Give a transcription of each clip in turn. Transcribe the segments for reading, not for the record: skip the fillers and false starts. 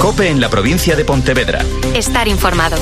COPE en la provincia de Pontevedra. Estar informado.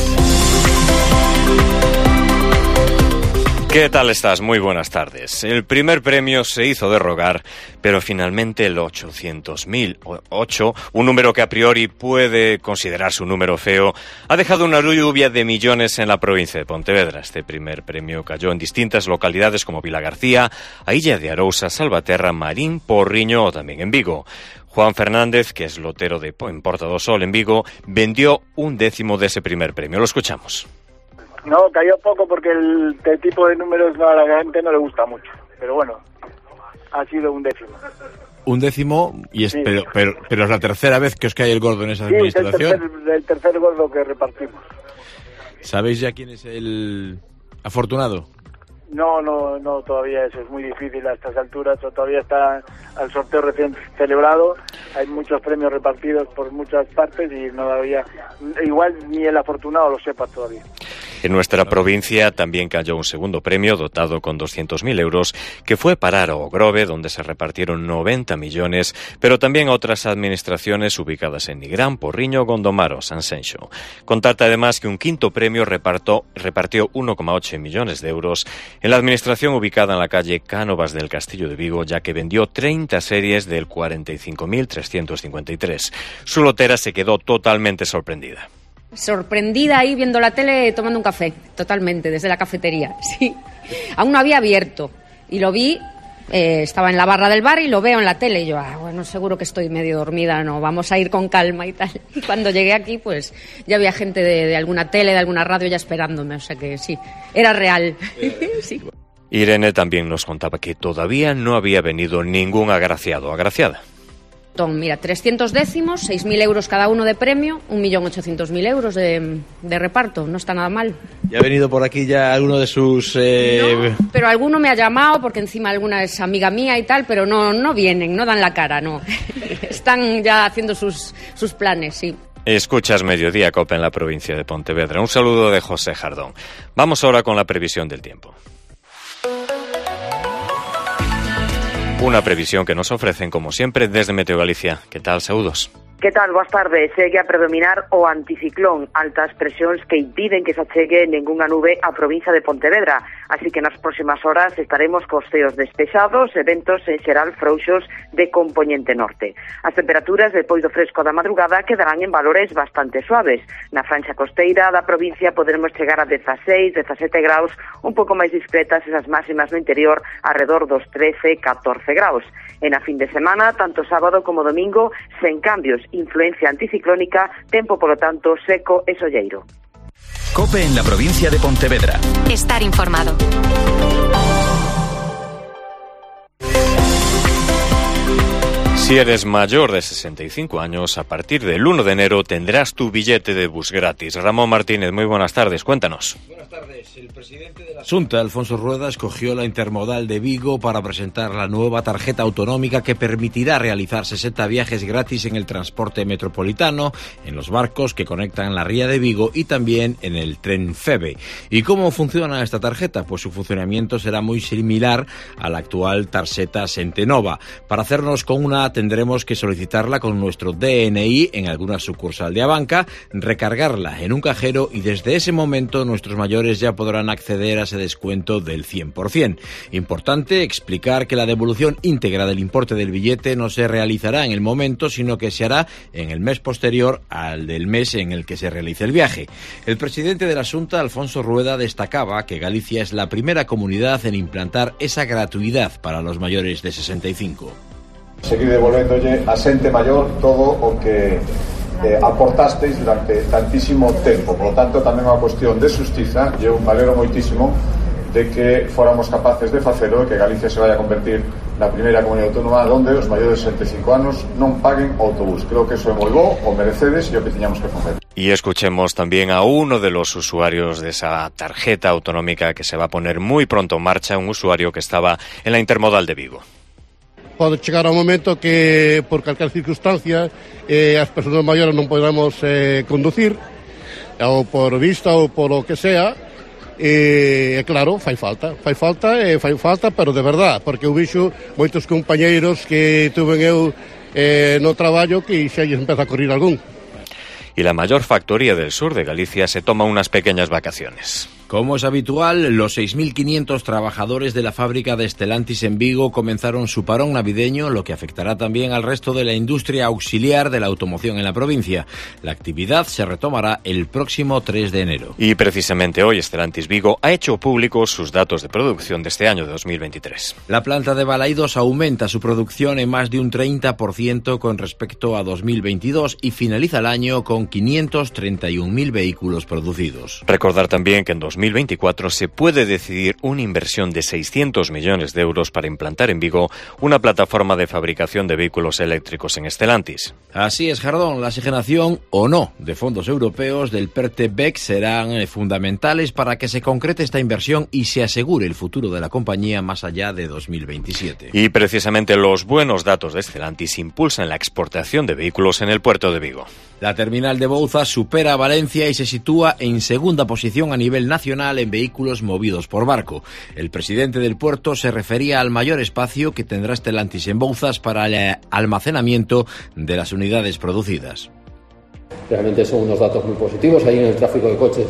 ¿Qué tal estás? Muy buenas tardes. El primer premio se hizo de rogar, pero finalmente el 800.008, un número que a priori puede considerarse un número feo, ha dejado una lluvia de millones en la provincia de Pontevedra. Este primer premio cayó en distintas localidades como Vilagarcía, Ailla de Arousa, Salvaterra, Marín, Porriño o también en Vigo. Juan Fernández, que es lotero en Porta do Sol en Vigo, vendió 1/10 de ese primer premio. Lo escuchamos. No, cayó poco porque el tipo de números a la gente no le gusta mucho. Pero bueno, ha sido 1/10. 1/10, y es, sí. pero es la tercera vez que os cae el gordo en esa administración. Sí, es el tercer gordo que repartimos. ¿Sabéis ya quién es el afortunado? No, todavía eso es muy difícil a estas alturas. Todavía está el sorteo recién celebrado. Hay muchos premios repartidos por muchas partes y todavía, igual ni el afortunado lo sepa todavía. En nuestra provincia también cayó un segundo premio dotado con 200.000 euros que fue parar a Ogrove, donde se repartieron 90 millones, pero también a otras administraciones ubicadas en Nigrán, Porriño, Gondomar o Sanxenxo. Contarte además que un quinto premio repartió 1,8 millones de euros en la administración ubicada en la calle Cánovas del Castillo de Vigo, ya que vendió 30 series del 45.353. Su lotera se quedó totalmente sorprendida. Sorprendida ahí viendo la tele tomando un café, totalmente, desde la cafetería, sí. Aún no había abierto y lo vi, estaba en la barra del bar y lo veo en la tele y yo, bueno, seguro que estoy medio dormida, no, vamos a ir con calma y tal. Y cuando llegué aquí, pues ya había gente de alguna tele, de alguna radio ya esperándome, o sea que sí, era real. Sí. Irene también nos contaba que todavía no había venido ningún agraciado o agraciada. Mira, 300 décimos, 6.000 euros cada uno de premio, 1.800.000 euros de reparto, no está nada mal. ¿Ya ha venido por aquí ya alguno de sus...? No, pero alguno me ha llamado, porque encima alguna es amiga mía y tal, pero no vienen, no dan la cara, no. Están ya haciendo sus planes, sí. Escuchas Mediodía Cope en la provincia de Pontevedra. Un saludo de José Jardón. Vamos ahora con la previsión del tiempo. Una previsión que nos ofrecen, como siempre, desde Meteo Galicia. ¿Qué tal? Saúdos. Que tal? Boas tardes. Segue a predominar o anticiclón, altas presións que impiden que se achegue ningunha nube á provincia de Pontevedra. Así que nas próximas horas estaremos cos ceos despexados e ventos en xeral frouxos de compoñente norte. As temperaturas depois do fresco da madrugada quedarán en valores bastante suaves. Na franxa costeira da provincia poderemos chegar a 16, 17 graus, un pouco máis discretas esas máximas no interior, arredor dos 13, 14 graus. En a fin de semana, tanto sábado como domingo, sen cambios, influencia anticiclónica, tempo, polo tanto, seco e solleiro. COPE en la provincia de Pontevedra. Estar informado. Si eres mayor de 65 años, a partir del 1 de enero tendrás tu billete de bus gratis. Ramón Martínez, muy buenas tardes, cuéntanos. Buenas tardes. El presidente de la Xunta, Alfonso Rueda, escogió la intermodal de Vigo para presentar la nueva tarjeta autonómica que permitirá realizar 60 viajes gratis en el transporte metropolitano, en los barcos que conectan la ría de Vigo y también en el tren Feve. ¿Y cómo funciona esta tarjeta? Pues su funcionamiento será muy similar a la actual tarjeta Sentenova. Para hacernos con una tendremos que solicitarla con nuestro DNI en alguna sucursal de Abanca, recargarla en un cajero y desde ese momento nuestros mayores ya podrán acceder a ese descuento del 100%. Importante explicar que la devolución íntegra del importe del billete no se realizará en el momento, sino que se hará en el mes posterior al del mes en el que se realice el viaje. El presidente de la Xunta, Alfonso Rueda, destacaba que Galicia es la primera comunidad en implantar esa gratuidad para los mayores de 65. Seguir devolvéndolle a xente maior todo o que aportasteis durante tantísimo tempo. Por lo tanto, tamén é unha cuestión de xustiza e eu me alegro moitísimo de que fóramos capaces de facelo e que Galicia se vaya a convertir na primeira comunidade autónoma onde os maiores de 65 anos non paguen autobús. Creo que eso é moi bo, o merecedes e o que tiñamos que facer. Y escuchemos también a uno de los usuarios de esa tarjeta autonómica que se va a poner muy pronto en marcha, un usuario que estaba en la intermodal de Vigo. Pode chegar ao momento que, por calquer circunstancia, as persoas maiores non podamos conducir, ou por vista ou por o que sea, e claro, fai falta, pero de verdad, porque eu vixo moitos compañeiros que tuven eu no traballo que xa lles empeza a correr algún. y la mayor factoría del sur de Galicia se toma unas pequeñas vacaciones. Como es habitual, los 6.500 trabajadores de la fábrica de Stellantis en Vigo comenzaron su parón navideño, lo que afectará también al resto de la industria auxiliar de la automoción en la provincia. La actividad se retomará el próximo 3 de enero. Y precisamente hoy Stellantis Vigo ha hecho públicos sus datos de producción de este año de 2023. La planta de Balaidos aumenta su producción en más de un 30% con respecto a 2022 y finaliza el año con 531.000 vehículos producidos. Recordar también que en 2024 se puede decidir una inversión de 600 millones de euros para implantar en Vigo una plataforma de fabricación de vehículos eléctricos en Stellantis. Así es, Jardón. La asignación o no de fondos europeos del PERTE-BEC serán fundamentales para que se concrete esta inversión y se asegure el futuro de la compañía más allá de 2027. Y precisamente los buenos datos de Stellantis impulsan la exportación de vehículos en el puerto de Vigo. La terminal de Bouzas supera a Valencia y se sitúa en segunda posición a nivel nacional en vehículos movidos por barco. El presidente del puerto se refería al mayor espacio que tendrá Stellantis en Bouzas para el almacenamiento de las unidades producidas. Realmente son unos datos muy positivos. Ahí en el tráfico de coches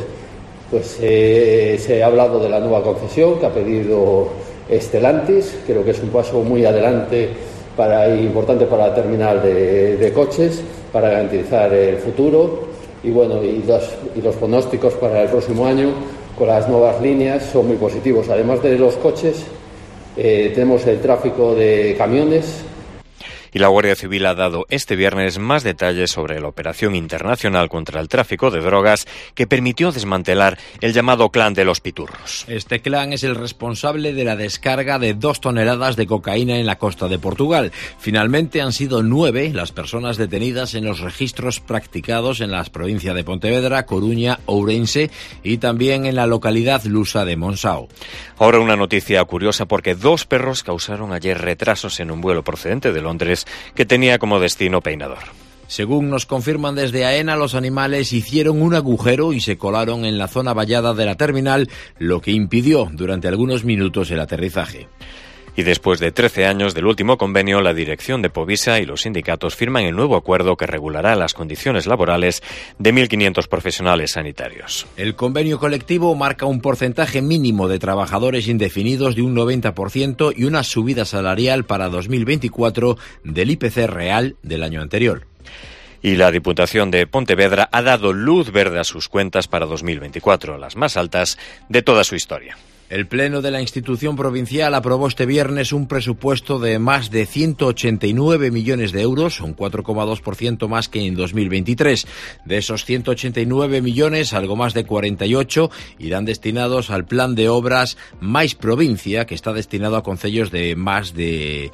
se ha hablado de la nueva concesión que ha pedido Stellantis. Creo que es un paso muy adelante importante para la terminal de coches, para garantizar el futuro. Y bueno, y los pronósticos para el próximo año con las nuevas líneas son muy positivos. Además de los coches, tenemos el tráfico de camiones. Y la Guardia Civil ha dado este viernes más detalles sobre la operación internacional contra el tráfico de drogas que permitió desmantelar el llamado clan de los piturros. Este clan es el responsable de la descarga de 2 toneladas de cocaína en la costa de Portugal. Finalmente han sido 9 las personas detenidas en los registros practicados en las provincias de Pontevedra, Coruña, Ourense y también en la localidad lusa de Monsao. Ahora una noticia curiosa porque 2 perros causaron ayer retrasos en un vuelo procedente de Londres que tenía como destino Peinador. Según nos confirman desde AENA, los animales hicieron un agujero y se colaron en la zona vallada de la terminal, lo que impidió durante algunos minutos el aterrizaje. Y después de 13 años del último convenio, la dirección de Povisa y los sindicatos firman el nuevo acuerdo que regulará las condiciones laborales de 1.500 profesionales sanitarios. El convenio colectivo marca un porcentaje mínimo de trabajadores indefinidos de un 90% y una subida salarial para 2024 del IPC real del año anterior. Y la Diputación de Pontevedra ha dado luz verde a sus cuentas para 2024, las más altas de toda su historia. El Pleno de la institución provincial aprobó este viernes un presupuesto de más de 189 millones de euros, un 4,2% más que en 2023. De esos 189 millones, algo más de 48 irán destinados al plan de obras Mais Provincia, que está destinado a concellos de menos de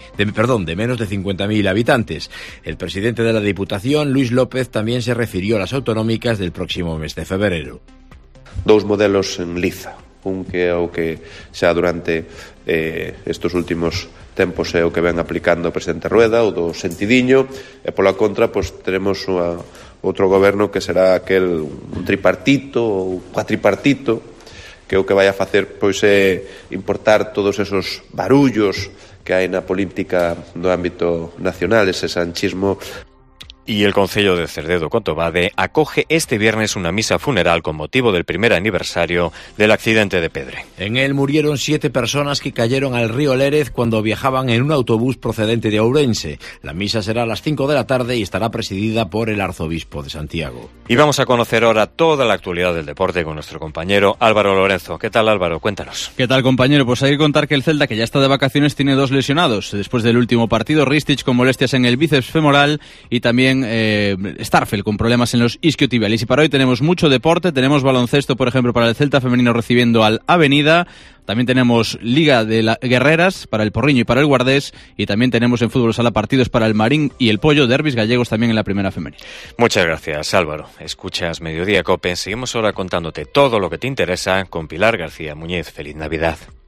50.000 habitantes. El presidente de la Diputación, Luis López, también se refirió a las autonómicas del próximo mes de febrero. 2 modelos en liza. Un que é o que xa durante estes últimos tempos é o que ven aplicando o presidente Rueda, o do sentidiño, e pola contra teremos outro goberno que será aquel un tripartito ou cuatripartito, que é o que vai a facer é importar todos esos barullos que hai na política do ámbito nacional, ese sanchismo. Y el Concello de Cerdedo-Contobade acoge este viernes una misa funeral con motivo del primer aniversario del accidente de Pedre. En él murieron 7 personas que cayeron al río Lérez cuando viajaban en un autobús procedente de Ourense. La misa será a las 5 de la tarde y estará presidida por el arzobispo de Santiago. Y vamos a conocer ahora toda la actualidad del deporte con nuestro compañero Álvaro Lorenzo. ¿Qué tal, Álvaro? Cuéntanos. ¿Qué tal, compañero? Pues hay que contar que el Celta, que ya está de vacaciones, tiene 2 lesionados. Después del último partido, Ristich con molestias en el bíceps femoral y también Starfel con problemas en los isquiotibiales. Y para hoy tenemos mucho deporte, tenemos baloncesto, por ejemplo, para el Celta femenino recibiendo al Avenida, también tenemos Liga de Guerreras para el Porriño y para el Guardés, y también tenemos en fútbol sala partidos para el Marín y el Pollo, derbis gallegos también en la primera femenina. Muchas gracias, Álvaro. Escuchas Mediodía Cope. Seguimos ahora contándote todo lo que te interesa con Pilar García Muñiz. Feliz Navidad.